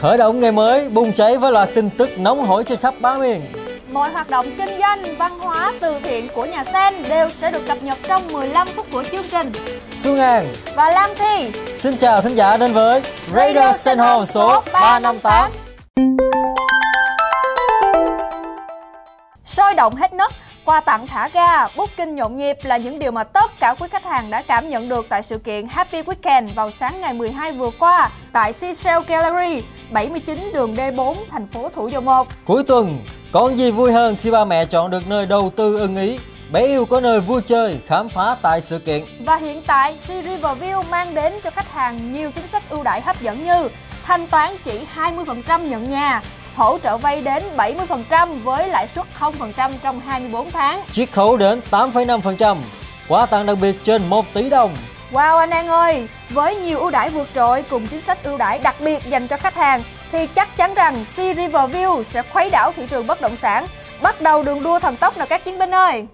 Khởi động ngày mới, bùng cháy với loạt tin tức nóng hổi trên khắp bá miền. Mọi hoạt động kinh doanh, văn hóa, từ thiện của nhà Sen đều sẽ được cập nhật trong 15 phút của chương trình. Xuân An và Lam Thi xin chào thính giả đến với Radio Sen Home số 358. Sôi động hết nấc, quà tặng thả ga, booking nhộn nhịp là những điều mà tất cả quý khách hàng đã cảm nhận được tại sự kiện Happy Weekend vào sáng ngày 12 vừa qua tại Seashell Gallery, 79 đường D4, thành phố Thủ Dầu Một. Cuối tuần, còn gì vui hơn khi ba mẹ chọn được nơi đầu tư ưng ý, bé yêu có nơi vui chơi, khám phá tại sự kiện. Và hiện tại, Sea Riverview mang đến cho khách hàng nhiều chính sách ưu đãi hấp dẫn như thanh toán chỉ 20% nhận nhà, hỗ trợ vay đến 70% với lãi suất 0% trong 24 tháng. Chiết khấu đến 8,5%, quà tặng đặc biệt trên 1 tỷ đồng. Wow anh An ơi, với nhiều ưu đãi vượt trội cùng chính sách ưu đãi đặc biệt dành cho khách hàng thì chắc chắn rằng Sea Riverview sẽ khuấy đảo thị trường bất động sản. Bắt đầu đường đua thần tốc nào các chiến binh ơi!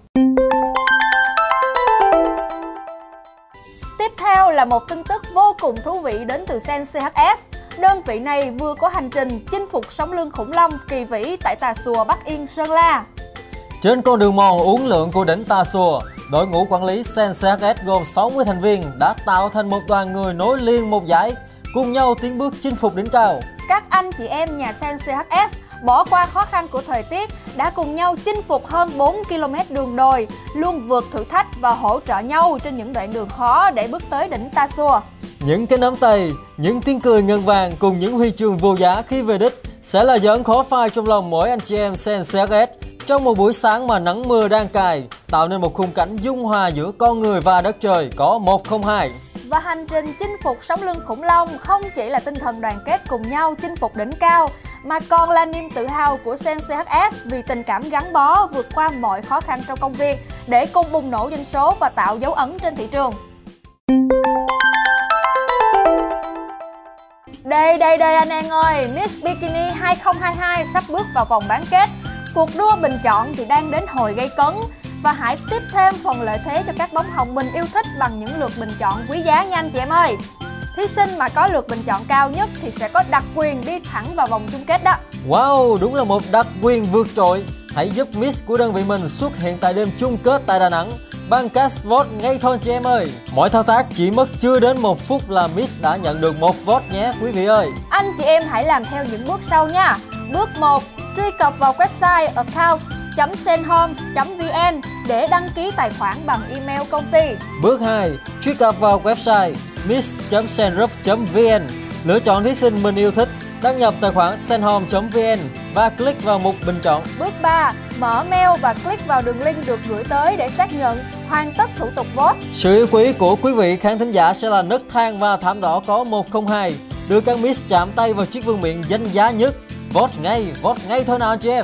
Tiếp theo là một tin tức vô cùng thú vị đến từ Sen CHS. Đơn vị này vừa có hành trình chinh phục sóng lưng khủng long kỳ vĩ tại Tà Xùa, Bắc Yên, Sơn La. Trên con đường mòn uốn lượn của đỉnh Tà Xùa, đội ngũ quản lý Sen CHS gồm 60 thành viên đã tạo thành một đoàn người nối liền một dải, cùng nhau tiến bước chinh phục đỉnh cao. Các anh chị em nhà Sen CHS bỏ qua khó khăn của thời tiết đã cùng nhau chinh phục hơn 4 km đường đồi, luôn vượt thử thách và hỗ trợ nhau trên những đoạn đường khó để bước tới đỉnh Tà Xùa. Những cái nắm tay, những tiếng cười ngân vàng cùng những huy chương vô giá khi về đích sẽ là dấu ấn khó phai trong lòng mỗi anh chị em Sen CHS trong một buổi sáng mà nắng mưa đang cài, tạo nên một khung cảnh dung hòa giữa con người và đất trời có 102. Và hành trình chinh phục sóng lưng khủng long không chỉ là tinh thần đoàn kết cùng nhau chinh phục đỉnh cao, mà còn là niềm tự hào của Sen CHS vì tình cảm gắn bó vượt qua mọi khó khăn trong công việc để cùng bùng nổ doanh số và tạo dấu ấn trên thị trường. Đây anh An ơi, Miss Bikini 2022 sắp bước vào vòng bán kết. Cuộc đua bình chọn thì đang đến hồi gây cấn. Và hãy tiếp thêm phần lợi thế cho các bóng hồng mình yêu thích bằng những lượt bình chọn quý giá nha anh chị em ơi. Thí sinh mà có lượt bình chọn cao nhất thì sẽ có đặc quyền đi thẳng vào vòng chung kết đó. Wow, đúng là một đặc quyền vượt trội. Hãy giúp Miss của đơn vị mình xuất hiện tại đêm chung kết tại Đà Nẵng bằng cast vote ngay thôi chị em ơi. Mọi thao tác chỉ mất chưa đến 1 phút là Miss đã nhận được 1 vote nhé quý vị ơi. Anh chị em hãy làm theo những bước sau nha. Bước 1, truy cập vào website account.senhomes.vn để đăng ký tài khoản bằng email công ty. Bước 2, truy cập vào website miss.senrup.vn, lựa chọn thí sinh mình yêu thích, đăng nhập tài khoản senhome.vn và click vào mục bình chọn. Bước 3, mở mail và click vào đường link được gửi tới để xác nhận hoàn tất thủ tục vote. Sự yêu quý của quý vị khán thính giả sẽ là nấc thang và thảm đỏ có 102, đưa các Miss chạm tay vào chiếc vương miện danh giá nhất. Vote ngay thôi nào chị em.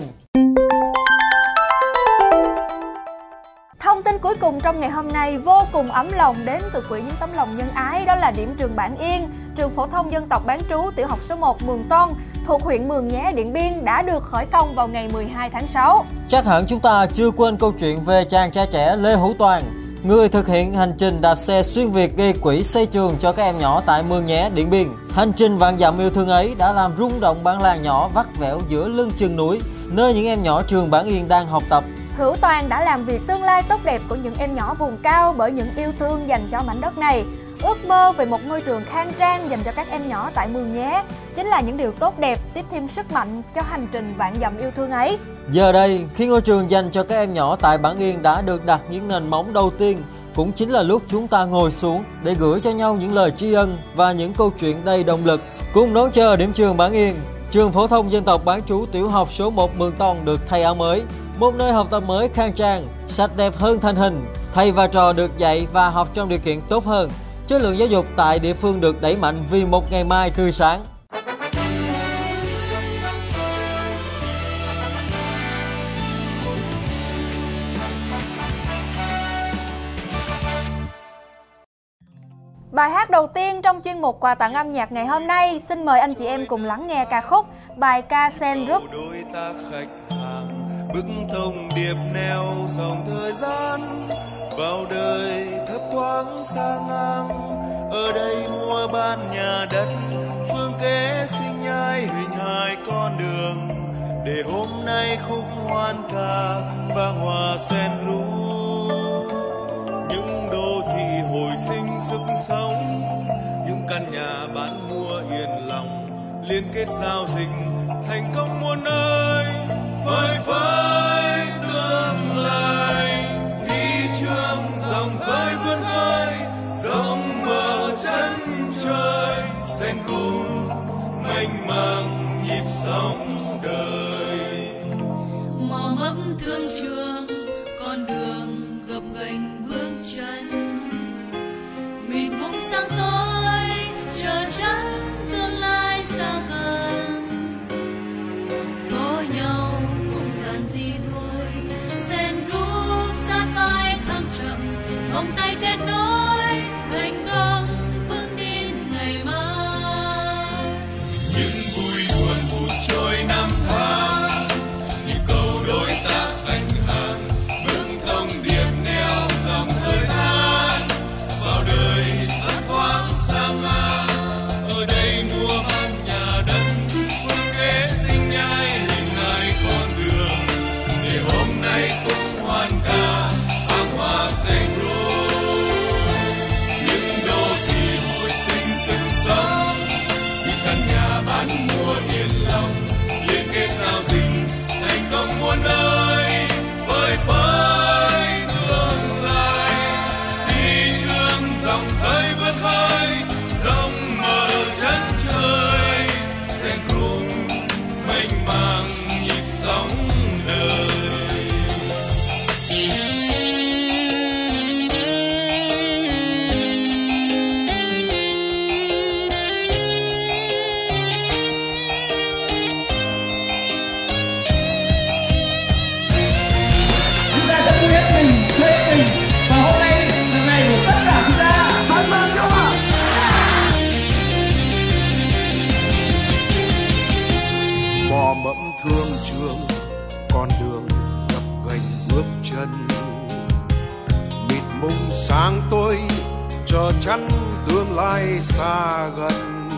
Thông tin cuối cùng trong ngày hôm nay vô cùng ấm lòng đến từ Quỹ những tấm lòng nhân ái, đó là điểm trường Bản Yên, trường phổ thông dân tộc bán trú tiểu học số 1 Mường Ton thuộc huyện Mường Nhé, Điện Biên đã được khởi công vào ngày 12 tháng 6. Chắc hẳn chúng ta chưa quên câu chuyện về chàng trai trẻ Lê Hữu Toàn, người thực hiện hành trình đạp xe xuyên Việt gây quỹ xây trường cho các em nhỏ tại Mường Nhé, Điện Biên. Hành trình vạn dặm yêu thương ấy đã làm rung động bản làng nhỏ vắt vẻo giữa lưng chừng núi, nơi những em nhỏ trường Bản Yên đang học tập. Hữu Toàn đã làm việc tương lai tốt đẹp của những em nhỏ vùng cao bởi những yêu thương dành cho mảnh đất này. Ước mơ về một ngôi trường khang trang dành cho các em nhỏ tại Mường Nhé chính là những điều tốt đẹp tiếp thêm sức mạnh cho hành trình vạn dặm yêu thương ấy. Giờ đây, khi ngôi trường dành cho các em nhỏ tại Bản Yên đã được đặt những nền móng đầu tiên, cũng chính là lúc chúng ta ngồi xuống để gửi cho nhau những lời tri ân và những câu chuyện đầy động lực. Cùng đón chờ điểm trường Bản Yên, trường phổ thông dân tộc bán trú tiểu học số 1 Mường Ton được thay áo mới, một nơi học tập mới khang trang, sạch đẹp hơn thành hình. Thầy và trò được dạy và học trong điều kiện tốt hơn. Chất lượng giáo dục tại địa phương được đẩy mạnh vì một ngày mai tươi sáng. Bài hát đầu tiên trong chuyên mục quà tặng âm nhạc ngày hôm nay, xin mời anh chị em cùng lắng nghe ca khúc bài ca Sen Group. Đôi ta khách hàng bức thông điệp neo dòng thời gian vào đời thấp thoáng sang ngang, ở đây mua bán nhà đất phương kế sinh nhai hình hai con đường, để hôm nay khúc hoan ca vang hòa sen ru. Những đô thị hồi sinh sức sống, những căn nhà bán mua yên lòng, liên kết giao dịch thành công muôn nơi. Phơi phới tương lai, thị trường dòng khơi vươn khơi, rộng mở chân trời. Sen rum mênh mang nhịp sống đời. Mò mẫm thương trường, con đường gập ghềnh bước chân, mịt mùng sáng tối chờ chân tương lai xa gần. Có nhau cùng giản dị thôi, Sen rum sát vai thăng trầm, vòng tay kết nối thành công vững tin ngày mai. Những vui buồn vụt trôi năm tháng, nhịp cầu đối tác khách hàng, vững thông điệp neo dòng thời gian vào đời thấp thoáng sang ngang. Ở đây mua bán nhà đất, phương kế sinh nhai hình hai con đường, để hôm nay cũng hoan ca vang hoa sen rum. Những đô thị hồi sinh sức sống, những căn nhà bán mua yên lòng, liên kết giao dịch thành công muôn nơi. Phơi phới tương lai, thị trường dòng khơi vươn khơi, rộng mở chân trời. Sen rum mênh mang nhịp sống đời. Chúng ta đã hết mình và hôm nay là ngày của tất cả chúng ta. Sẵn sàng chưa ạ? Mò mẫm thương trường, con đường gập ghềnh bước chân, mịt mùng sáng tối chờ chắn tương lai xa gần.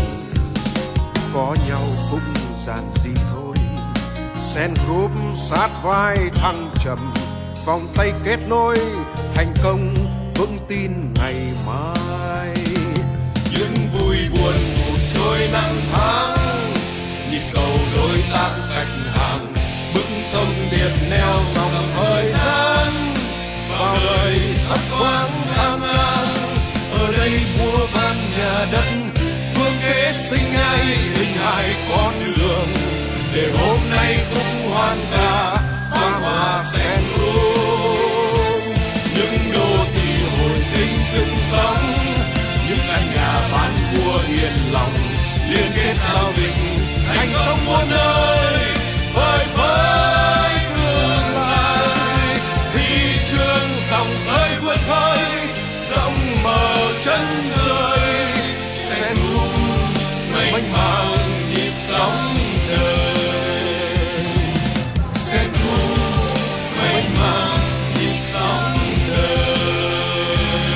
Có nhau cũng giản dị thôi, Sen Group sát vai thăng trầm, vòng tay kết nối thành công vững tin ngày mai. Những vui buồn vụt trôi năm tháng, nhịp cầu đối tác khách hàng, bức thông điệp neo dòng thời gian vào đời thấp thoáng sang ngang. Ở đây mua bán nhà đất, phương kế sinh ai hình hài con đường, để hôm nay cũng hoan ca vang hòa sen rum. Những đô thị hồi sinh sức sống, những căn nhà bán mua yên lòng, liên kết giao dịch thành công muôn nơi. Phơi phới tương lai, thị trường dòng khơi vươn khơi, rộng mở chân trời. Sen rum mênh mang nhịp sống đời. Sen rum mênh mang nhịp sống đời.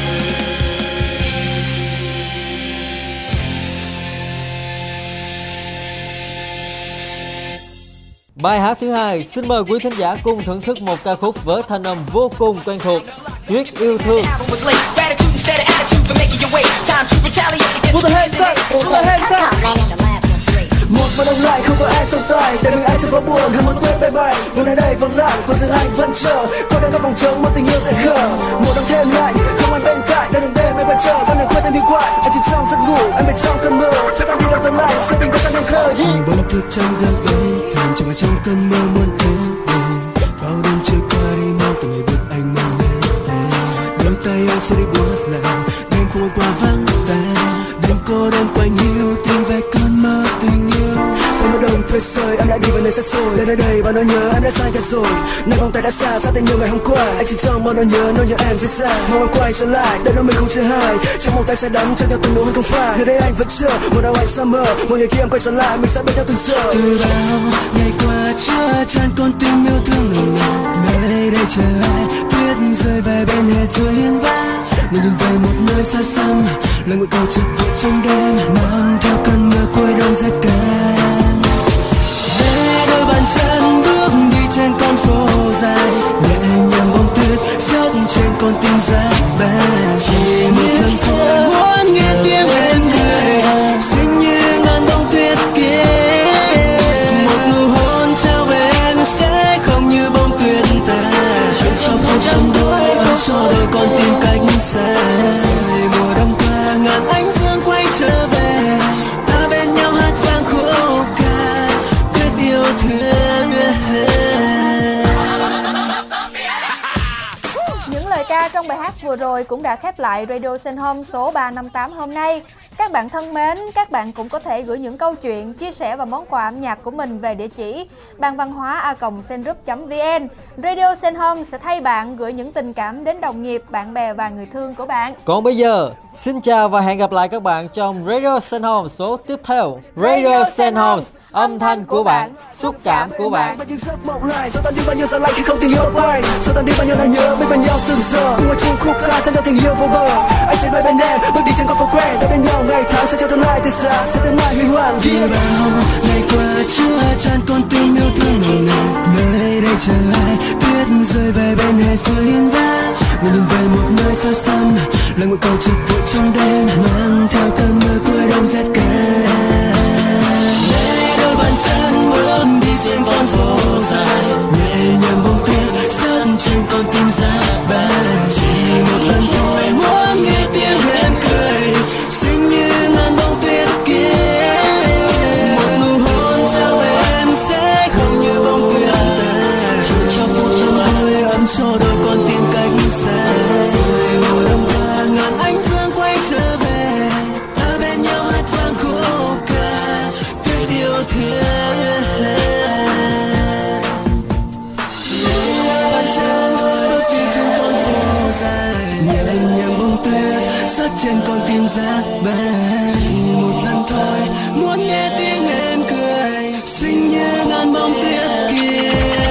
Bài hát thứ hai, xin mời quý thính giả cùng thưởng thức một ca khúc với thanh âm vô cùng quen thuộc, Tuyết Yêu Thương. Put the hands up, put the hands up. Một mùa đông lại không có ai trong tay, để mình ai trong phố buồn hay muốn tuyết bay bay. Vừa nơi đây vắng lặng, còn riêng anh vẫn chờ. Có đang có vòng trống một tình yêu dễ khờ. Mùa đông thêm lạnh, không ai bên cạnh, đang đường đêm em vẫn chờ. Con đường khuya thêm đi quay, anh chìm trong giấc ngủ, anh bên trong cơn mơ. Sẽ tan đi đâu dần lạnh, sẽ tình ta nên thơ. Bỗng thức trong giấc êm thầm, chẳng ai trong cơn mơ muốn đến đêm. Bao đêm trôi qua đi mau từng ngày bước anh mong nhớ đến. Đôi tay anh sẽ đi buốt lạnh, đêm không qua vắng tay. Đêm cô đơn quanh hiu, tìm về cơn mơ tình yêu. Con mùa đông thuê sơi, em đã đi vào nơi xa xôi. Lên nơi đây bao nỗi nhớ em đã sai thật rồi. Nơi vòng tay đã xa, xa tên nhiều ngày hôm qua. Anh chỉ trong bao nỗi nhớ em dễ xa. Mong em quay trở lại, để nỗi mình không chia hai. Trong vòng tay sẽ đắm, chẳng theo từng nỗi không phai. Nơi đây anh vẫn chờ, một đau anh summer. Một ngày kia em quay trở lại, mình sẽ bên theo từng giờ. Từ bao ngày qua chưa chan con tim yêu thương nồng nàn. Nơi đây chờ ai, tuyết rơi về bên hè dưới hiên vã. Người nhìn về một nơi xa xăm, lời nguyện cầu chợt vụt trong đêm, mang theo cơn mưa cuối đông rất cam. chân bước đi trên con phố dài, nhẹ nhàng bông tuyết rớt trên con tim giá bè. Chỉ một lần thôi muốn nghe tiếng em cười, xinh như ngàn bông tuyết kia. Một nụ hôn trao về em sẽ không như bông tuyết tàn, chuyện cho phút tâm đôi ấm cho đôi con tim cách xa. Rồi mùa đông qua ngàn ánh dương quay trở về, ta bên nhau hát vang khúc ca tuyết yêu thương. Những lời ca trong bài hát vừa rồi cũng đã khép lại Radio Sen Home số 358 hôm nay. Các bạn thân mến, các bạn cũng có thể gửi những câu chuyện, chia sẻ và món quà âm nhạc của mình về địa chỉ banvanhoa@sengroup.vn. Radio Sen Home sẽ thay bạn gửi những tình cảm đến đồng nghiệp, bạn bè và người thương của bạn. Còn bây giờ, xin chào và hẹn gặp lại các bạn trong Radio Sen Home số tiếp theo. Radio Sen Home, âm thanh của bạn, xúc cảm của bạn. Bao nhiêu giấc mộng lại, rồi tan đi bao nhiêu giờ lạnh khi không tình yêu bay, rồi tan đi bao nhiêu nỗi nhớ bên nhau từng giờ. Cùng ở chung khúc ca trong nhau tình yêu vô bờ, anh sẽ về bên em bước đi trên con phố quen, ta bên nhau ngày tháng sẽ cho tương lai tươi sáng, sẽ tương lai huy hoàng. Chỉ bao ngày qua chưa chan con tim yêu thương nồng nàn, nơi đây chờ ai tuyết rơi về bên hè xưa hiên vã, người nhìn về một nơi xa xăm, lời một câu chợt vội trong đêm, mang theo cơn mưa cuối đông rét cay. Đôi bàn chân bước đi trên con phố dài, nhẹ nhàng bông tuyết rớt trên con tim giá băng. Chỉ một lần thôi muốn nghe tiếng em cười, xinh như ngàn bông tuyết kia. Một nụ hôn trao về em sẽ không như bông tuyết tàn, rồi cho phút tâm hơi ấm cho đôi con tim cách xa. Rồi mùa đông qua ngàn ánh dương quay trở về, ta bên nhau hát vang khúc ca tuyết yêu thương. Bàn chân bước đi trên con phố dài, nhẹ nhàng bông tuyết rớt trên con tim giá băng. Chỉ một lần thôi muốn nghe tiếng em cười, xinh như ngàn bông tuyết kia.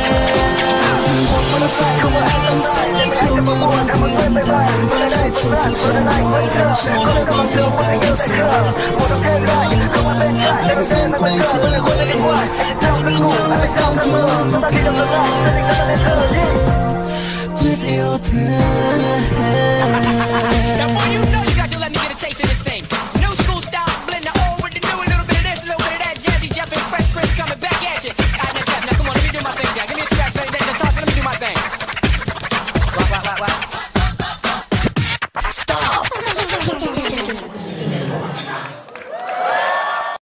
Một sai không có anh sai lại không như bông tuyết tàn, rồi cho phút tâm hơi ấm cho đôi con tim cách xa. Rồi mùa đông qua ngàn ánh dương quay trở về, ta bên nhau hát vang khúc ca.